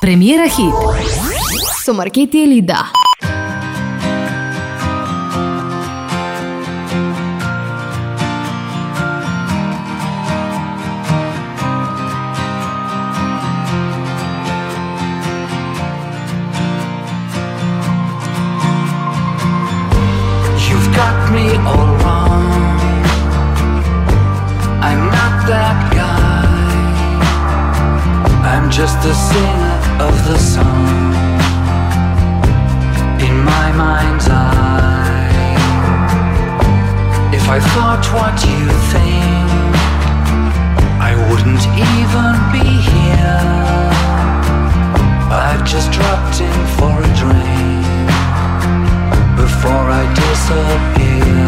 Премиера хит со Маркети Елида. You've got me all wrong. I'm not that guy. I'm just the singer of the song in my mind's eye. If I thought what you think, I wouldn't even be here. I've just dropped in for a drink before I disappear.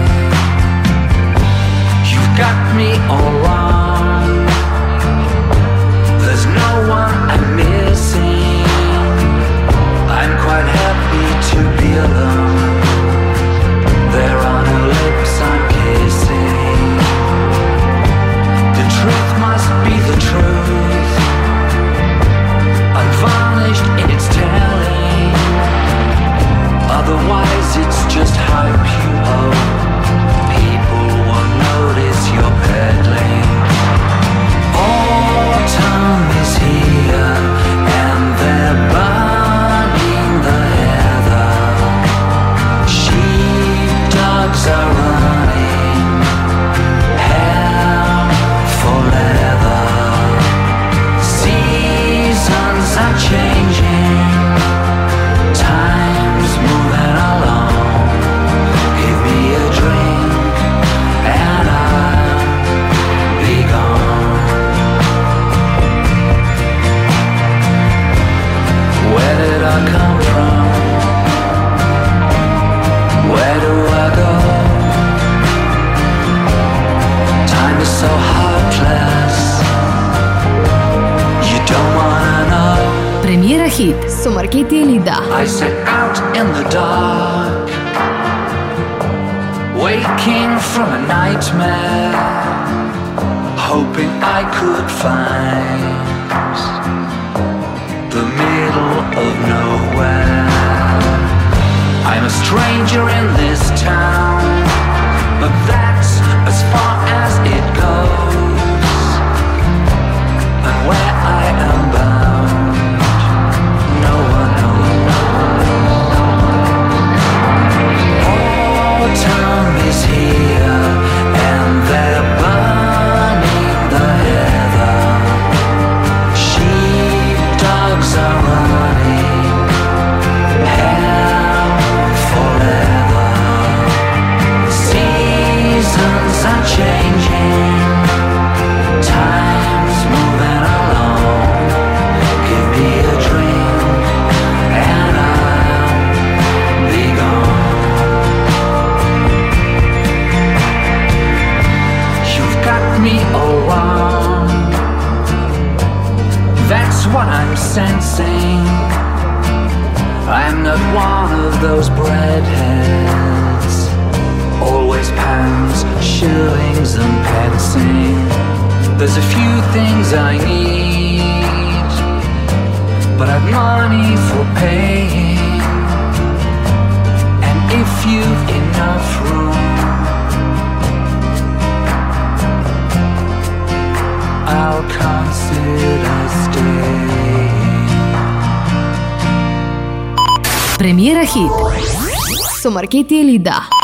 You've got me all wrong. There's no one I'm missing. I'm quite happy to be alone. There are no lips I'm kissing. The truth must be the truth, unvarnished in its telling. Otherwise it's just hype you hope. People won't notice you're peddling. Autumn is here and they're burning the heather. Sheepdogs are running hell for leather. Seasons are changing, time's moving along. Give me a drink and I'll be gone. Where did I come from? Where do I go? Time is so heartless. You don't wanna know. Премиера хит со Маркети Елида. I set out in the dark, waking from a nightmare, hoping I could find the middle of nowhere. I'm a stranger in this town, but that's as far as it goes. And where I am bound, no one knows. Autumn is here and they're burning the heather. Sheepdogs are running hell for leather. Seasons are changing, time's moving along. Give me a drink and I'll be gone. You've got me all wrong. That's what I'm sensing. I'm not one of those breadheads, always pounds, shillings and pensing. There's a few things I need, but I've money for paying. And if you've enough room, I'll consider staying. Премиера хит со Маркети Елида.